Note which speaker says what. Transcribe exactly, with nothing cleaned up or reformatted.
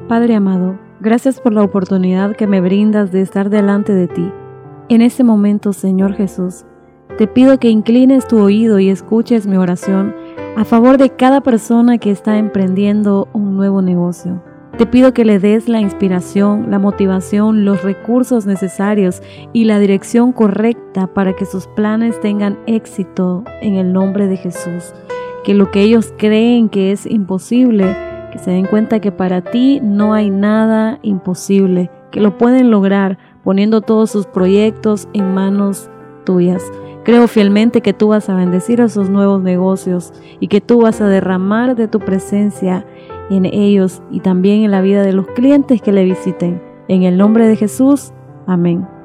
Speaker 1: Padre amado, gracias por la oportunidad que me brindas de estar delante de ti. En este momento, Señor Jesús, te pido que inclines tu oído y escuches mi oración a favor de cada persona que está emprendiendo un nuevo negocio. Te pido que le des la inspiración, la motivación, los recursos necesarios y la dirección correcta para que sus planes tengan éxito en el nombre de Jesús. Que lo que ellos creen que es imposible, que se den cuenta que para ti no hay nada imposible, que lo pueden lograr poniendo todos sus proyectos en manos tuyas. Creo fielmente que tú vas a bendecir a sus nuevos negocios y que tú vas a derramar de tu presencia en ellos y también en la vida de los clientes que le visiten. En el nombre de Jesús, amén.